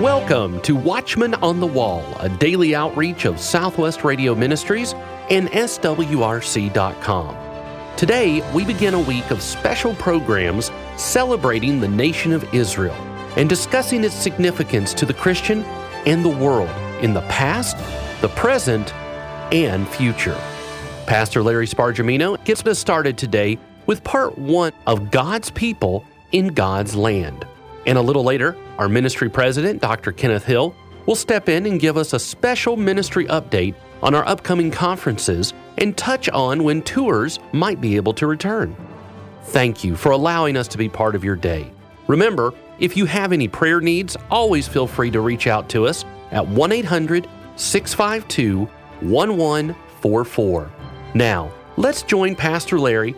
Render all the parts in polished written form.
Welcome to Watchman on the Wall, a daily outreach of Southwest Radio Ministries and SWRC.com. Today, we begin a week of special programs celebrating the nation of Israel and discussing its significance to the Christian and the world in the past, the present, and future. Pastor Larry Spargimino gets us started today with part one of God's people in God's land. And a little later, our ministry president, Dr. Kenneth Hill, will step in and give us a special ministry update on our upcoming conferences and touch on when tours might be able to return. Thank you for allowing us to be part of your day. Remember, if you have any prayer needs, always feel free to reach out to us at 1-800-652-1144. Now, let's join Pastor Larry.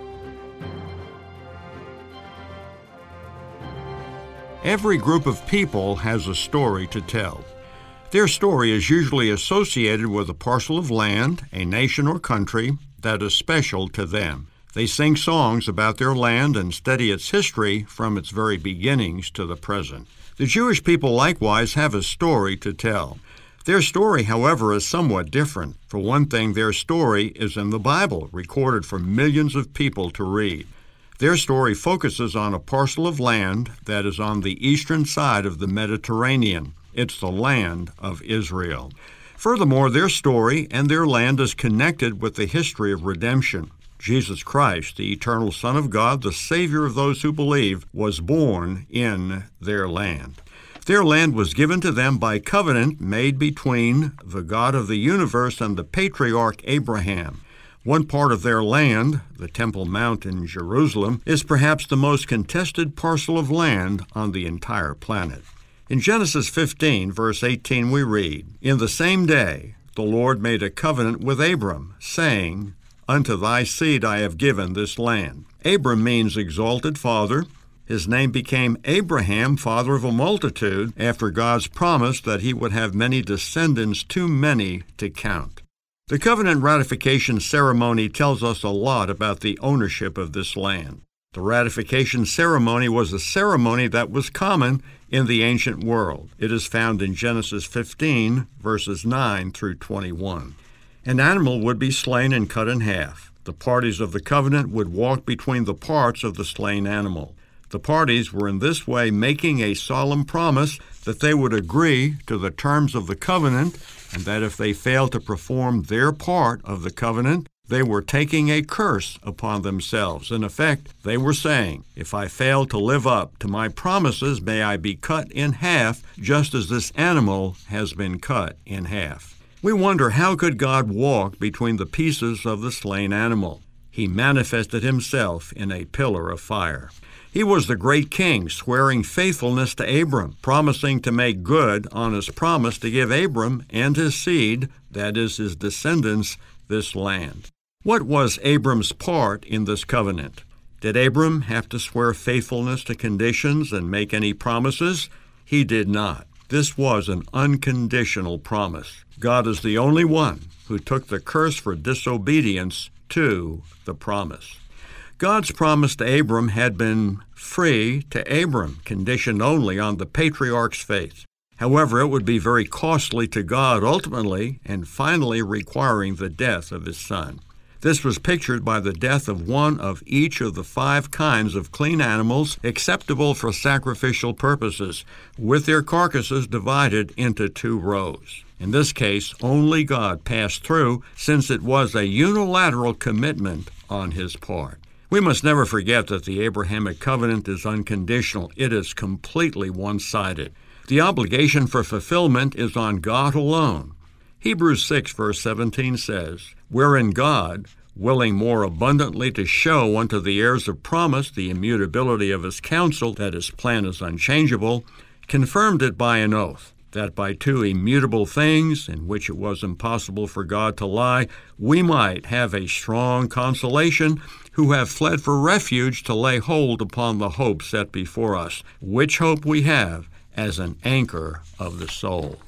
Every group of people has a story to tell. Their story is usually associated with a parcel of land, a nation or country that is special to them. They sing songs about their land and study its history from its very beginnings to the present. The Jewish people likewise have a story to tell. Their story, however, is somewhat different. For one thing, their story is in the Bible, recorded for millions of people to read. Their story focuses on a parcel of land that is on the eastern side of the Mediterranean. It's the land of Israel. Furthermore, their story and their land is connected with the history of redemption. Jesus Christ, the eternal Son of God, the Savior of those who believe, was born in their land. Their land was given to them by covenant made between the God of the universe and the patriarch Abraham. One part of their land, the Temple Mount in Jerusalem, is perhaps the most contested parcel of land on the entire planet. In Genesis 15, verse 18, we read, "In the same day the Lord made a covenant with Abram, saying, Unto thy seed I have given this land." Abram means exalted father. His name became Abraham, father of a multitude, after God's promise that he would have many descendants, too many to count. The covenant ratification ceremony tells us a lot about the ownership of this land. The ratification ceremony was a ceremony that was common in the ancient world. It is found in Genesis 15, verses 9 through 21. An animal would be slain and cut in half. The parties of the covenant would walk between the parts of the slain animal. The parties were in this way making a solemn promise that they would agree to the terms of the covenant, and that if they failed to perform their part of the covenant, they were taking a curse upon themselves. In effect, they were saying, if I fail to live up to my promises, may I be cut in half, just as this animal has been cut in half. We wonder, how could God walk between the pieces of the slain animal? He manifested himself in a pillar of fire. He was the great king, swearing faithfulness to Abram, promising to make good on his promise to give Abram and his seed, that is, his descendants, this land. What was Abram's part in this covenant? Did Abram have to swear faithfulness to conditions and make any promises? He did not. This was an unconditional promise. God is the only one who took the curse for disobedience to the promise. God's promise to Abram had been free to Abram, conditioned only on the patriarch's faith. However, it would be very costly to God ultimately and finally requiring the death of his son. This was pictured by the death of one of each of the 5 kinds of clean animals acceptable for sacrificial purposes, with their carcasses divided into 2 rows. In this case, only God passed through, since it was a unilateral commitment on his part. We must never forget that the Abrahamic covenant is unconditional. It is completely one-sided. The obligation for fulfillment is on God alone. Hebrews 6, verse 17 says, "Wherein God, willing more abundantly to show unto the heirs of promise the immutability of his counsel, that his plan is unchangeable, confirmed it by an oath, that by 2 immutable things, in which it was impossible for God to lie, we might have a strong consolation, who have fled for refuge to lay hold upon the hope set before us, which hope we have as an anchor of the soul."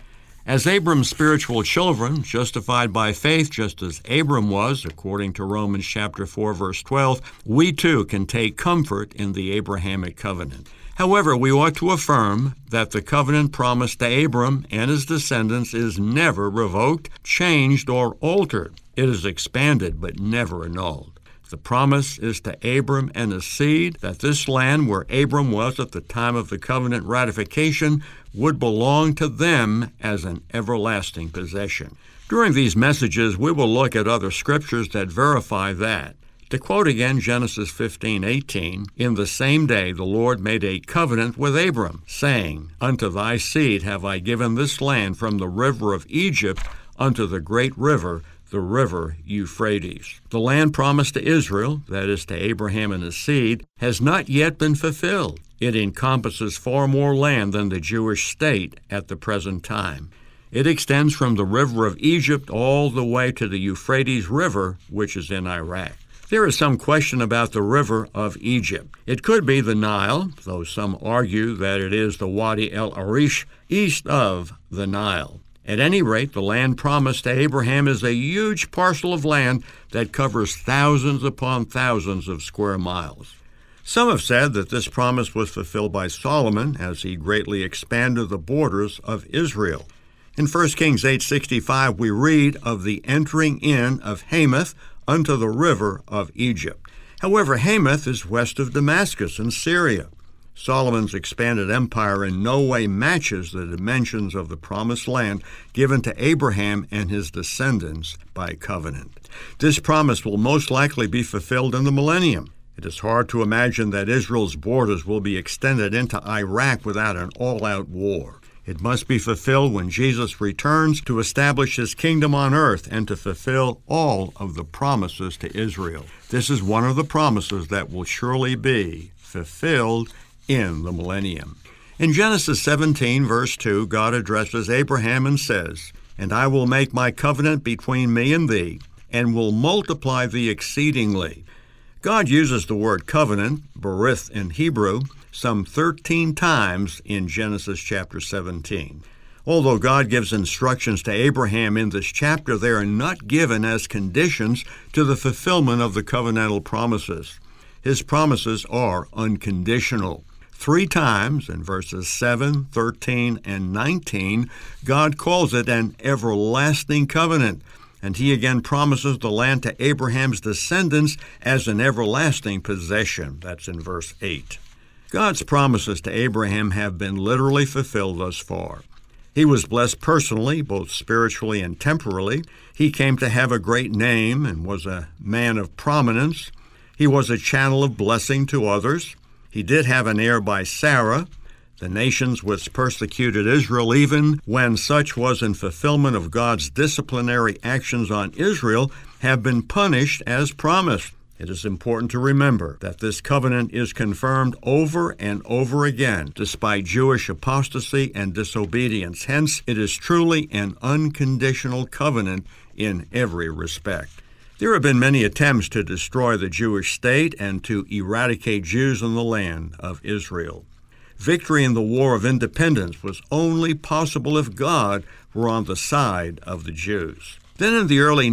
As Abram's spiritual children, justified by faith just as Abram was, according to Romans chapter 4, verse 12, we too can take comfort in the Abrahamic covenant. However, we ought to affirm that the covenant promised to Abram and his descendants is never revoked, changed, or altered. It is expanded but never annulled. The promise is to Abram and his seed that this land where Abram was at the time of the covenant ratification would belong to them as an everlasting possession. During these messages, we will look at other scriptures that verify that. To quote again Genesis 15:18, "In the same day the Lord made a covenant with Abram, saying, Unto thy seed have I given this land from the river of Egypt unto the great river, the river Euphrates." The land promised to Israel, that is to Abraham and his seed, has not yet been fulfilled. It encompasses far more land than the Jewish state at the present time. It extends from the river of Egypt all the way to the Euphrates River, which is in Iraq. There is some question about the river of Egypt. It could be the Nile, though some argue that it is the Wadi el-Arish east of the Nile. At any rate, the land promised to Abraham is a huge parcel of land that covers thousands upon thousands of square miles. Some have said that this promise was fulfilled by Solomon as he greatly expanded the borders of Israel. In 1 Kings 8:65, we read of the entering in of Hamath unto the river of Egypt. However, Hamath is west of Damascus in Syria. Solomon's expanded empire in no way matches the dimensions of the promised land given to Abraham and his descendants by covenant. This promise will most likely be fulfilled in the millennium. It is hard to imagine that Israel's borders will be extended into Iraq without an all-out war. It must be fulfilled when Jesus returns to establish his kingdom on earth and to fulfill all of the promises to Israel. This is one of the promises that will surely be fulfilled in the millennium. In Genesis 17, verse 2, God addresses Abraham and says, "And I will make my covenant between me and thee, and will multiply thee exceedingly." God uses the word covenant, berith in Hebrew, some 13 times in Genesis chapter 17. Although God gives instructions to Abraham in this chapter, they are not given as conditions to the fulfillment of the covenantal promises. His promises are unconditional. 3 times in verses 7, 13, and 19, God calls it an everlasting covenant, and he again promises the land to Abraham's descendants as an everlasting possession. That's in verse 8. God's promises to Abraham have been literally fulfilled thus far. He was blessed personally, both spiritually and temporally. He came to have a great name and was a man of prominence. He was a channel of blessing to others. He did have an heir by Sarah. The nations which persecuted Israel, even when such was in fulfillment of God's disciplinary actions on Israel, have been punished as promised. It is important to remember that this covenant is confirmed over and over again, despite Jewish apostasy and disobedience. Hence, it is truly an unconditional covenant in every respect. There have been many attempts to destroy the Jewish state and to eradicate Jews in the land of Israel. Victory in the War of Independence was only possible if God were on the side of the Jews. Then in the early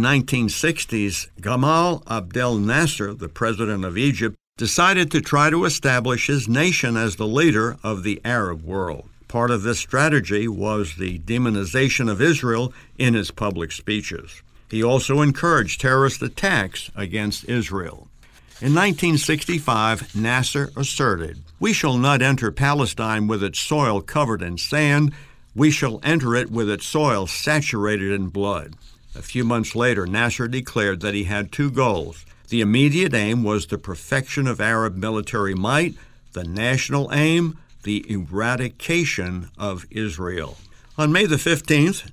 1960s, Gamal Abdel Nasser, the president of Egypt, decided to try to establish his nation as the leader of the Arab world. Part of this strategy was the demonization of Israel in his public speeches. He also encouraged terrorist attacks against Israel. In 1965, Nasser asserted, "We shall not enter Palestine with its soil covered in sand. We shall enter it with its soil saturated in blood." A few months later, Nasser declared that he had 2 goals. The immediate aim was the perfection of Arab military might. The national aim, the eradication of Israel. On May the 15th,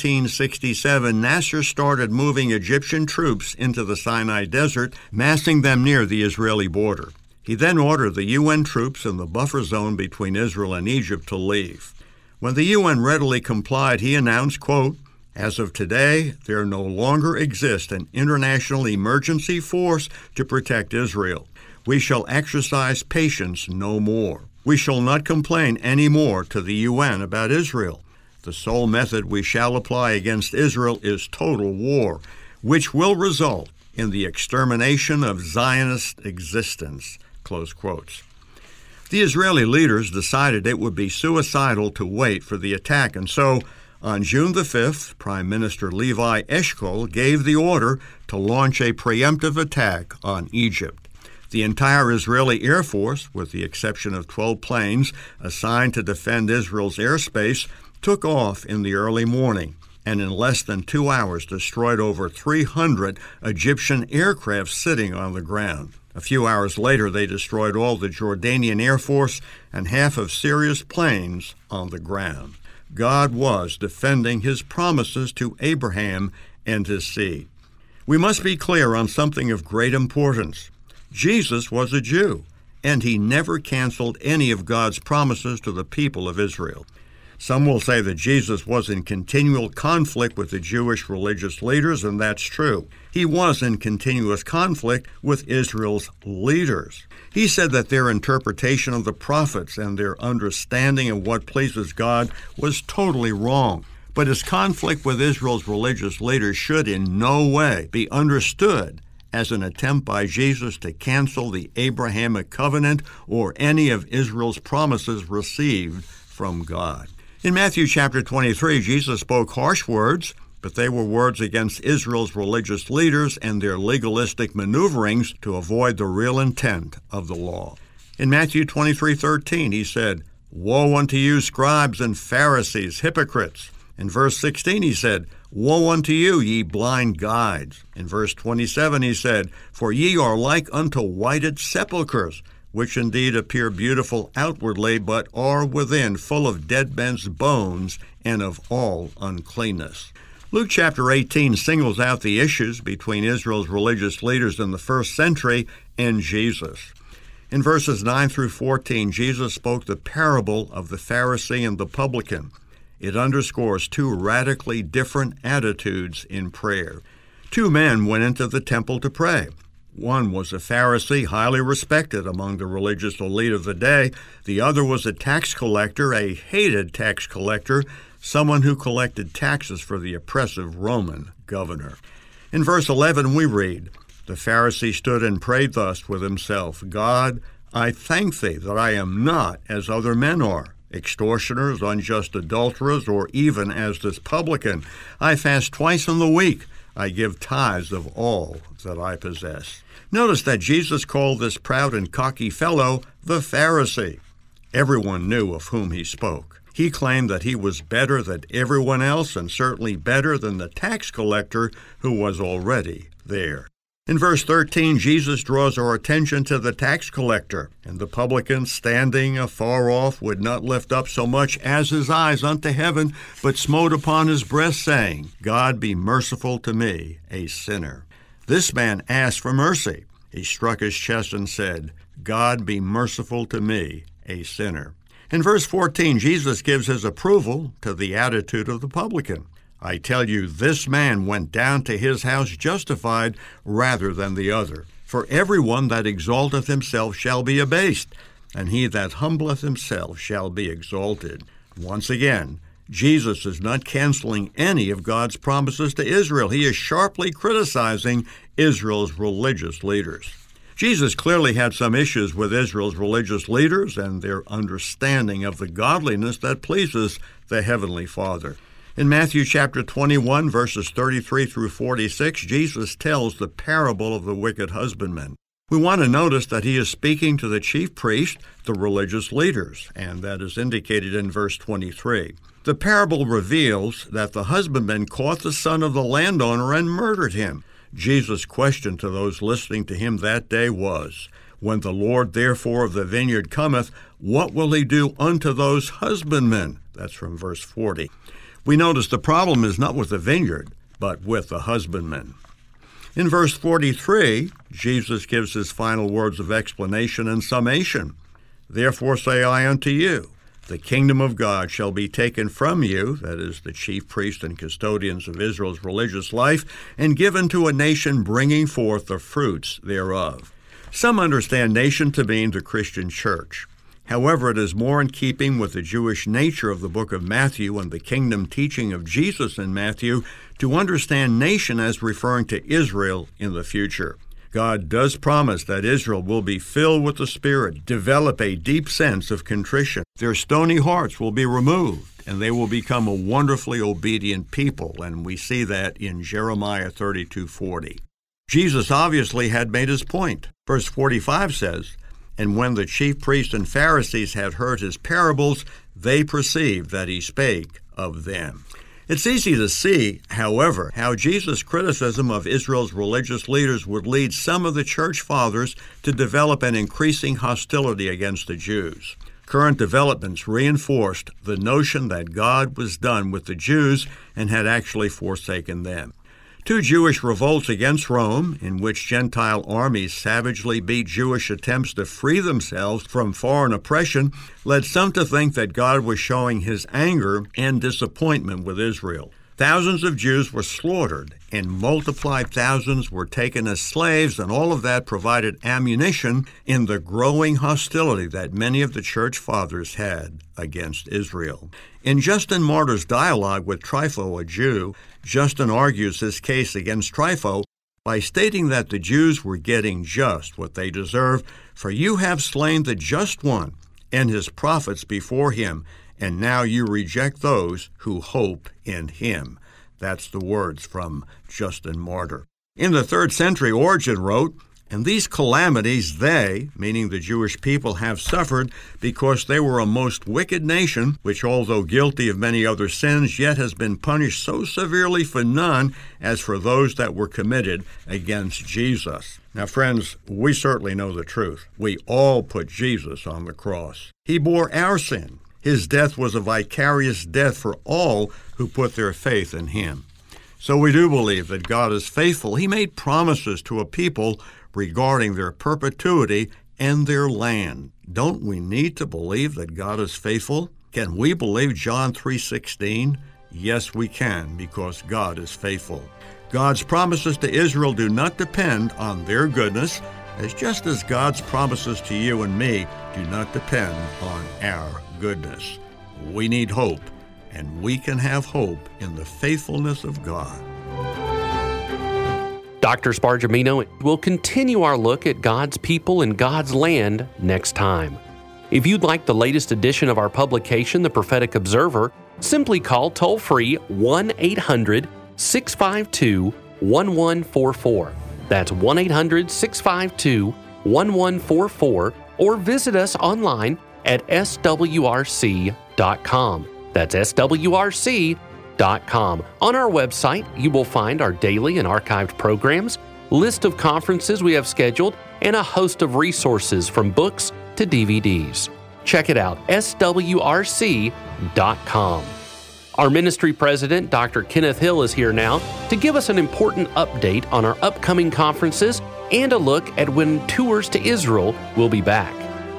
1967, Nasser started moving Egyptian troops into the Sinai Desert, massing them near the Israeli border. He then ordered the UN troops in the buffer zone between Israel and Egypt to leave. When the UN readily complied, he announced, quote, "As of today, there no longer exists an international emergency force to protect Israel. We shall exercise patience no more. We shall not complain any more to the UN about Israel. The sole method we shall apply against Israel is total war, which will result in the extermination of Zionist existence." Close quotes. The Israeli leaders decided it would be suicidal to wait for the attack, and so on June the 5th, Prime Minister Levi Eshkol gave the order to launch a preemptive attack on Egypt. The entire Israeli Air Force, with the exception of 12 planes assigned to defend Israel's airspace, took off in the early morning and in less than 2 hours destroyed over 300 Egyptian aircraft sitting on the ground. A few hours later, they destroyed all the Jordanian Air Force and half of Syria's planes on the ground. God was defending his promises to Abraham and his seed. We must be clear on something of great importance. Jesus was a Jew, and he never canceled any of God's promises to the people of Israel. Some will say that Jesus was in continual conflict with the Jewish religious leaders, and that's true. He was in continuous conflict with Israel's leaders. He said that their interpretation of the prophets and their understanding of what pleases God was totally wrong. But his conflict with Israel's religious leaders should in no way be understood as an attempt by Jesus to cancel the Abrahamic covenant or any of Israel's promises received from God. In Matthew chapter 23, Jesus spoke harsh words, but they were words against Israel's religious leaders and their legalistic maneuverings to avoid the real intent of the law. In Matthew 23:13, he said, "Woe unto you, scribes and Pharisees, hypocrites." In verse 16, he said, "Woe unto you, ye blind guides." In verse 27, he said, "For ye are like unto whited sepulchres, which indeed appear beautiful outwardly, but are within full of dead men's bones and of all uncleanness." Luke chapter 18 singles out the issues between Israel's religious leaders in the first century and Jesus. In verses 9 through 14, Jesus spoke the parable of the Pharisee and the publican. It underscores two radically different attitudes in prayer. Two men went into the temple to pray. One was a Pharisee, highly respected among the religious elite of the day. The other was a tax collector, a hated tax collector, someone who collected taxes for the oppressive Roman governor. In verse 11 we read, "The Pharisee stood and prayed thus with himself, God, I thank thee that I am not as other men are, extortioners, unjust adulterers, or even as this publican. I fast twice in the week. I give tithes of all that I possess." Notice that Jesus called this proud and cocky fellow the Pharisee. Everyone knew of whom he spoke. He claimed that he was better than everyone else and certainly better than the tax collector who was already there. In verse 13, Jesus draws our attention to the tax collector, and the publican, standing afar off, would not lift up so much as his eyes unto heaven, but smote upon his breast, saying, God be merciful to me, a sinner. This man asked for mercy. He struck his chest and said, God be merciful to me, a sinner. In verse 14, Jesus gives his approval to the attitude of the publican. I tell you, this man went down to his house justified rather than the other. For everyone that exalteth himself shall be abased, and he that humbleth himself shall be exalted. Once again, Jesus is not canceling any of God's promises to Israel. He is sharply criticizing Israel's religious leaders. Jesus clearly had some issues with Israel's religious leaders and their understanding of the godliness that pleases the Heavenly Father. In Matthew chapter 21, verses 33 through 46, Jesus tells the parable of the wicked husbandman. We want to notice that he is speaking to the chief priest, the religious leaders, and that is indicated in verse 23. The parable reveals that the husbandman caught the son of the landowner and murdered him. Jesus' question to those listening to him that day was, When the Lord therefore of the vineyard cometh, what will he do unto those husbandmen? That's from verse 40. We notice the problem is not with the vineyard, but with the husbandman. In verse 43, Jesus gives his final words of explanation and summation. Therefore say I unto you, the kingdom of God shall be taken from you, that is, the chief priests and custodians of Israel's religious life, and given to a nation bringing forth the fruits thereof. Some understand nation to mean the Christian church. However, it is more in keeping with the Jewish nature of the book of Matthew and the kingdom teaching of Jesus in Matthew to understand nation as referring to Israel in the future. God does promise that Israel will be filled with the Spirit, develop a deep sense of contrition. Their stony hearts will be removed, and they will become a wonderfully obedient people, and we see that in Jeremiah 32:40. Jesus obviously had made his point. Verse 45 says, "And when the chief priests and Pharisees had heard his parables, they perceived that he spake of them." It's easy to see, however, how Jesus' criticism of Israel's religious leaders would lead some of the church fathers to develop an increasing hostility against the Jews. Current developments reinforced the notion that God was done with the Jews and had actually forsaken them. Two Jewish revolts against Rome, in which Gentile armies savagely beat Jewish attempts to free themselves from foreign oppression, led some to think that God was showing his anger and disappointment with Israel. Thousands of Jews were slaughtered, and multiplied thousands were taken as slaves, and all of that provided ammunition in the growing hostility that many of the church fathers had against Israel. In Justin Martyr's dialogue with Trypho, a Jew, Justin argues his case against Trypho by stating that the Jews were getting just what they deserve, "For you have slain the just one and his prophets before him, and now you reject those who hope in him." That's the words from Justin Martyr. In the 3rd century, Origen wrote, "And these calamities they," meaning the Jewish people, "have suffered because they were a most wicked nation, which although guilty of many other sins, yet has been punished so severely for none as for those that were committed against Jesus." Now, friends, we certainly know the truth. We all put Jesus on the cross. He bore our sin. His death was a vicarious death for all who put their faith in him. So we do believe that God is faithful. He made promises to a people regarding their perpetuity and their land. Don't we need to believe that God is faithful? Can we believe John 3:16? Yes, we can, because God is faithful. God's promises to Israel do not depend on their goodness, just as God's promises to you and me do not depend on our goodness. We need hope, and we can have hope in the faithfulness of God. Dr. Spargimino will continue our look at God's people and God's land next time. If you'd like the latest edition of our publication, The Prophetic Observer, simply call toll-free 1-800-652-1144. That's 1-800-652-1144, or visit us online at swrc.com. That's swrc.com. On our website, you will find our daily and archived programs, list of conferences we have scheduled, and a host of resources from books to DVDs. Check it out, swrc.com. Our ministry president, Dr. Kenneth Hill, is here now to give us an important update on our upcoming conferences and a look at when tours to Israel will be back.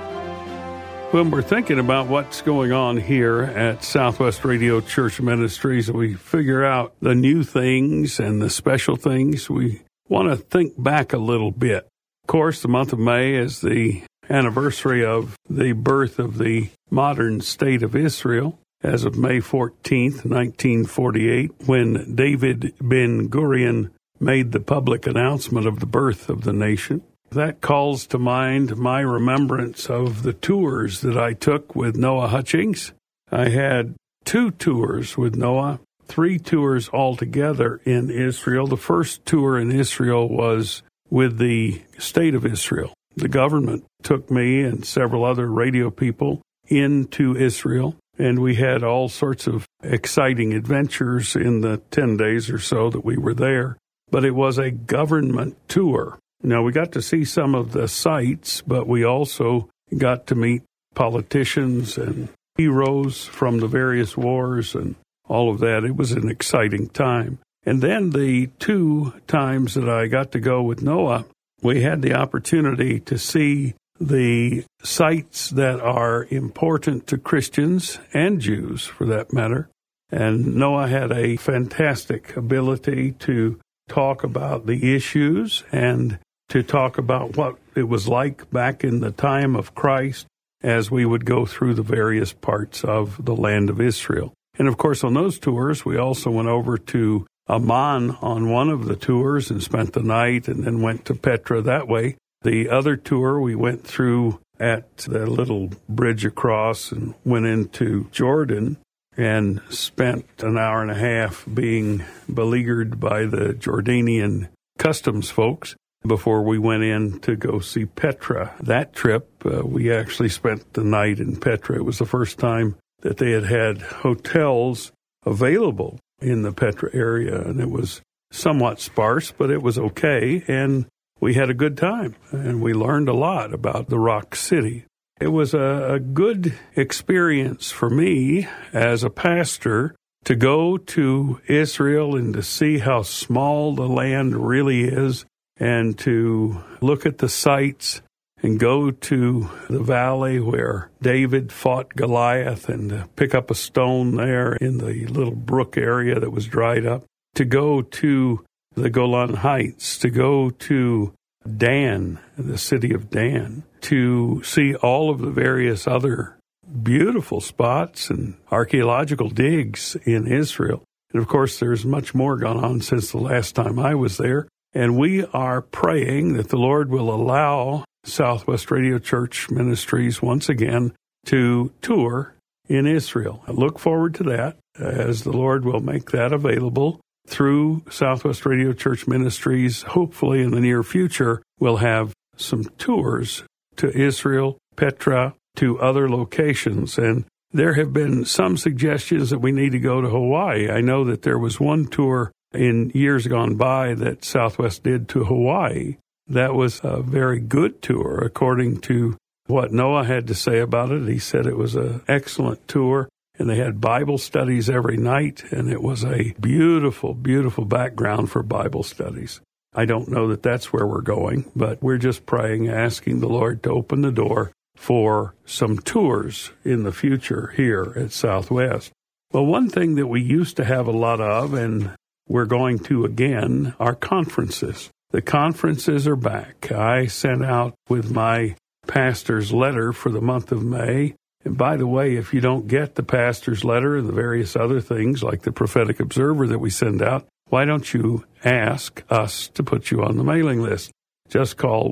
When we're thinking about what's going on here at Southwest Radio Church Ministries, we figure out the new things and the special things. We want to think back a little bit. Of course, the month of May is the anniversary of the birth of the modern state of Israel, as of May 14th, 1948, when David Ben-Gurion made the public announcement of the birth of the nation. That calls to mind my remembrance of the tours that I took with Noah Hutchings. I had 2 tours with Noah, 3 tours altogether in Israel. The first tour in Israel was with the state of Israel. The government took me and several other radio people into Israel, and we had all sorts of exciting adventures in the 10 days or so that we were there. But it was a government tour. Now, we got to see some of the sights, but we also got to meet politicians and heroes from the various wars and all of that. It was an exciting time. And then the 2 times that I got to go with Noah, we had the opportunity to see the sites that are important to Christians and Jews, for that matter. And Noah had a fantastic ability to talk about the issues and to talk about what it was like back in the time of Christ as we would go through the various parts of the land of Israel. And of course, on those tours, we also went over to Amman on one of the tours and spent the night and then went to Petra that way. The other tour we went through at the little bridge across and went into Jordan and spent an hour and a half being beleaguered by the Jordanian customs folks before we went in to go see Petra. That trip, we actually spent the night in Petra. It was the first time that they had hotels available in the Petra area, and it was somewhat sparse, but it was okay, and we had a good time, and we learned a lot about the Rock City. It was a good experience for me as a pastor to go to Israel and to see how small the land really is, and to look at the sights and go to the valley where David fought Goliath and pick up a stone there in the little brook area that was dried up, to go to the Golan Heights, to go to Dan, the city of Dan, to see all of the various other beautiful spots and archaeological digs in Israel. And of course, there's much more gone on since the last time I was there. And we are praying that the Lord will allow Southwest Radio Church Ministries once again to tour in Israel. I look forward to that, as the Lord will make that available through Southwest Radio Church Ministries. Hopefully in the near future, we'll have some tours to Israel, Petra, to other locations. And there have been some suggestions that we need to go to Hawaii. I know that there was one tour in years gone by that Southwest did to Hawaii. That was a very good tour, according to what Noah had to say about it. He said it was an excellent tour, and they had Bible studies every night, and it was a beautiful, beautiful background for Bible studies. I don't know that that's where we're going, but we're just praying, asking the Lord to open the door for some tours in the future here at Southwest. Well, one thing that we used to have a lot of, and we're going to again, are conferences. The conferences are back. I sent out with my pastor's letter for the month of May. And by the way, if you don't get the pastor's letter and the various other things like the Prophetic Observer that we send out, why don't you ask us to put you on the mailing list? Just call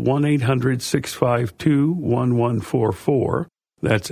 1-800-652-1144. That's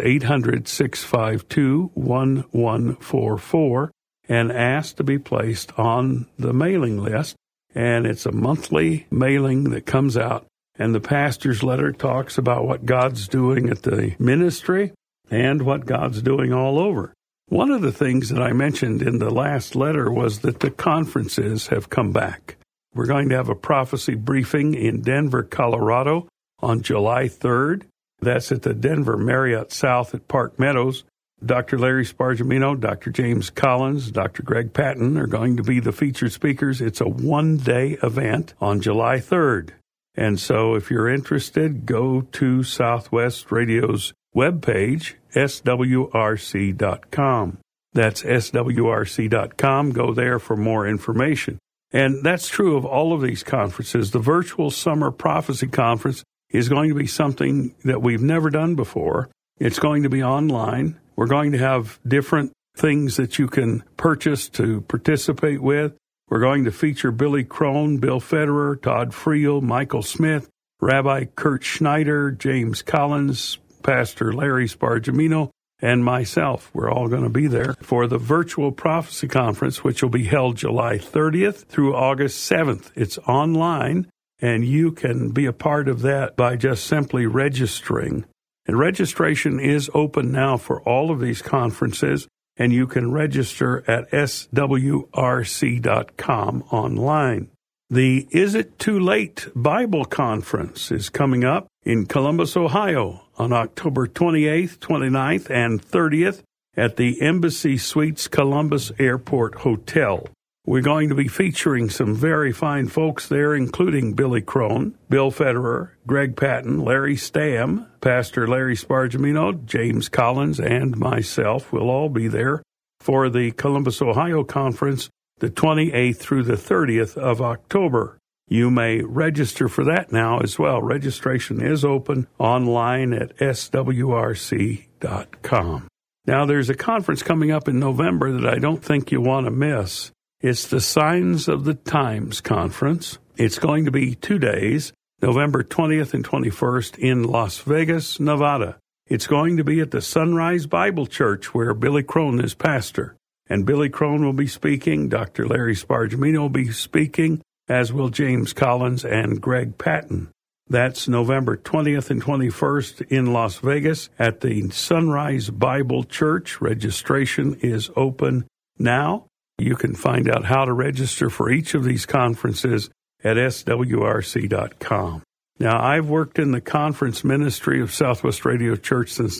800-652-1144, and ask to be placed on the mailing list. And it's a monthly mailing that comes out. And the pastor's letter talks about what God's doing at the ministry and what God's doing all over. One of the things that I mentioned in the last letter was that the conferences have come back. We're going to have a prophecy briefing in Denver, Colorado on July 3rd. That's at the Denver Marriott South at Park Meadows. Dr. Larry Spargimino, Dr. James Collins, Dr. Greg Patton are going to be the featured speakers. It's a one-day event on July 3rd. And so if you're interested, go to Southwest Radio's webpage, swrc.com. That's swrc.com. Go there for more information. And that's true of all of these conferences. The virtual Summer Prophecy Conference is going to be something that we've never done before. It's going to be online. We're going to have different things that you can purchase to participate with. We're going to feature Billy Crone, Bill Federer, Todd Friel, Michael Smith, Rabbi Kurt Schneider, James Collins, Pastor Larry Spargimino, and myself. We're all going to be there for the Virtual Prophecy Conference, which will be held July 30th through August 7th. It's online, and you can be a part of that by just simply registering. And registration is open now for all of these conferences, and you can register at swrc.com online. The Is It Too Late Bible Conference is coming up in Columbus, Ohio on October 28th, 29th, and 30th at the Embassy Suites Columbus Airport Hotel. We're going to be featuring some very fine folks there, including Billy Crone, Bill Federer, Greg Patton, Larry Stamm, Pastor Larry Spargimino, James Collins, and myself. We'll all be there for the Columbus, Ohio conference, the 28th through the 30th of October. You may register for that now as well. Registration is open online at swrc.com. Now, there's a conference coming up in November that I don't think you want to miss. It's the Signs of the Times Conference. It's going to be 2 days, November 20th and 21st in Las Vegas, Nevada. It's going to be at the Sunrise Bible Church where Billy Crone is pastor. And Billy Crone will be speaking, Dr. Larry Spargimino will be speaking, as will James Collins and Greg Patton. That's November 20th and 21st in Las Vegas at the Sunrise Bible Church. Registration is open now. You can find out how to register for each of these conferences at swrc.com. Now, I've worked in the conference ministry of Southwest Radio Church since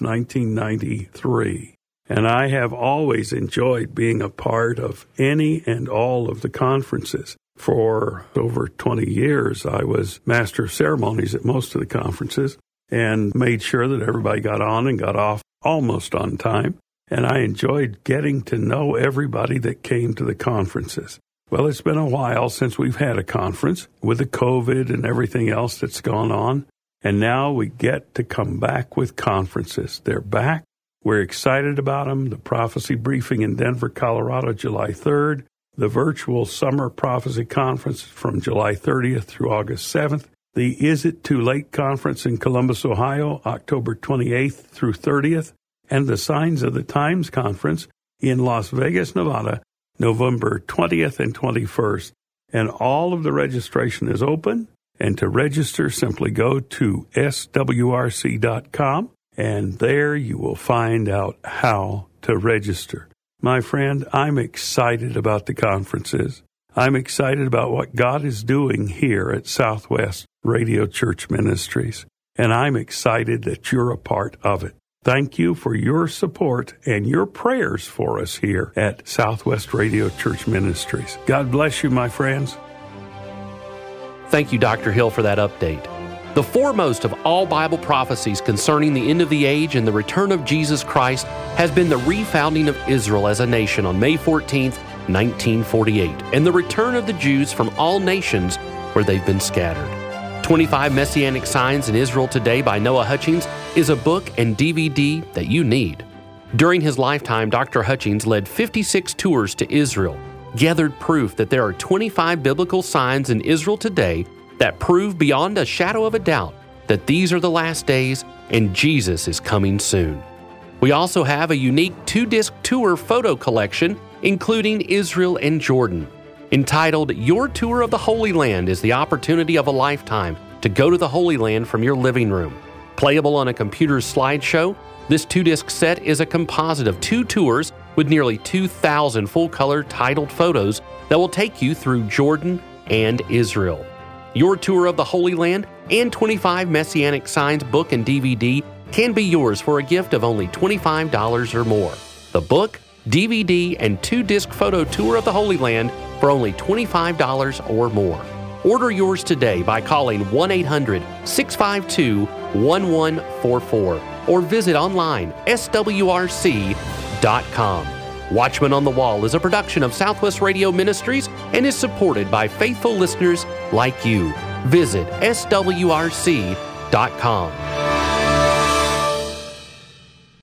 1993, and I have always enjoyed being a part of any and all of the conferences. For over 20 years, I was master of ceremonies at most of the conferences and made sure that everybody got on and got off almost on time, and I enjoyed getting to know everybody that came to the conferences. Well, it's been a while since we've had a conference with the COVID and everything else that's gone on, and now we get to come back with conferences. They're back. We're excited about them. The Prophecy Briefing in Denver, Colorado, July 3rd. The virtual Summer Prophecy Conference from July 30th through August 7th. The Is It Too Late Conference in Columbus, Ohio, October 28th through 30th. And the Signs of the Times Conference in Las Vegas, Nevada, November 20th and 21st. And all of the registration is open. And to register, simply go to swrc.com, and there you will find out how to register. My friend, I'm excited about the conferences. I'm excited about what God is doing here at Southwest Radio Church Ministries. And I'm excited that you're a part of it. Thank you for your support and your prayers for us here at Southwest Radio Church Ministries. God bless you, my friends. Thank you, Dr. Hill, for that update. The foremost of all Bible prophecies concerning the end of the age and the return of Jesus Christ has been the refounding of Israel as a nation on May 14th, 1948, and the return of the Jews from all nations where they've been scattered. 25 Messianic Signs in Israel Today by Noah Hutchings is a book and DVD that you need. During his lifetime, Dr. Hutchings led 56 tours to Israel, gathered proof that there are 25 biblical signs in Israel today that prove beyond a shadow of a doubt that these are the last days and Jesus is coming soon. We also have a unique 2-disc tour photo collection, including Israel and Jordan. Entitled Your Tour of the Holy Land is the opportunity of a lifetime to go to the Holy Land from your living room. Playable on a computer's slideshow, this 2-disc set is a composite of 2 tours with nearly 2,000 full-color titled photos that will take you through Jordan and Israel. Your Tour of the Holy Land and 25 Messianic Signs book and DVD can be yours for a gift of only $25 or more. The book, DVD, and 2-disc photo tour of the Holy Land for only $25 or more. Order yours today by calling 1-800-652-1144 or visit online swrc.com. Watchman on the Wall is a production of Southwest Radio Ministries and is supported by faithful listeners like you. Visit swrc.com.